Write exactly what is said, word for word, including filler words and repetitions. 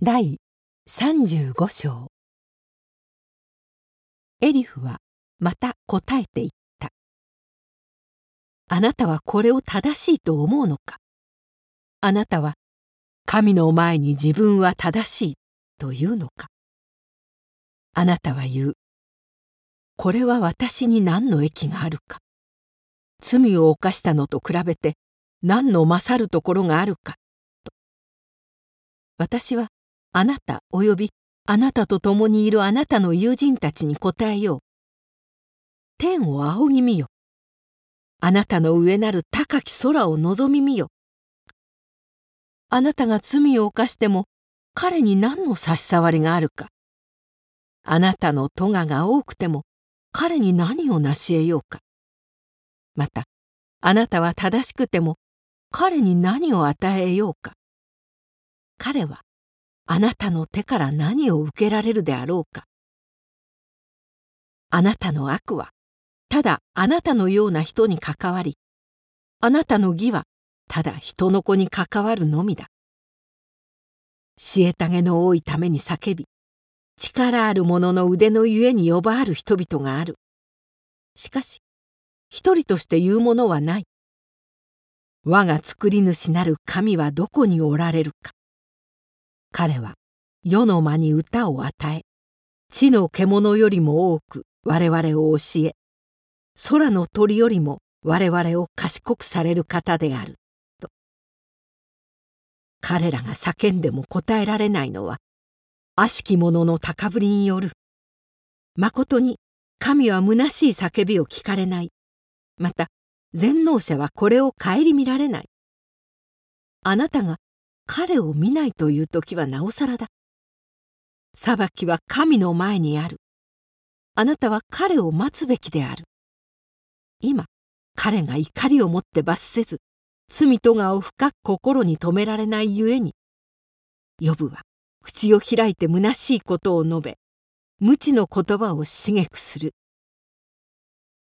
第さんじゅうご章。エリフはまた答えていった。あなたはこれを正しいと思うのか。あなたは神の前に自分は正しいというのか。あなたは言う。これは私に何の益があるか。罪を犯したのと比べて何の勝るところがあるかと。私はあなたおよびあなたと共にいるあなたの友人たちに答えよう。天を仰ぎ見よ。あなたの上なる高き空を望み見よ。あなたが罪を犯しても彼に何の差し障りがあるか。あなたの咎が多くても彼に何を成し得ようか。またあなたは正しくても彼に何を与えようか。彼はあなたの手から何を受けられるであろうか。あなたの悪はただあなたのような人に関わり、あなたの義はただ人の子に関わるのみだ。虐げの多いために叫び、力ある者の腕のゆえに呼ばわる人々がある。しかし一人として言うものはない。我が作り主なる神はどこにおられるか。彼は世の間に歌を与え、地の獣よりも多く我々を教え、空の鳥よりも我々を賢くされる方であると。彼らが叫んでも答えられないのは悪しき者の高ぶりによる。まことに神は虚しい叫びを聞かれない。また全能者はこれを顧みられない。あなたが彼を見ないという時はなおさらだ。裁きは神の前にある。あなたは彼を待つべきである。今彼が怒りをもって罰せず、罪咎を深く心に留められないゆえに、ヨブは口を開いて虚しいことを述べ、無知の言葉を刺激する。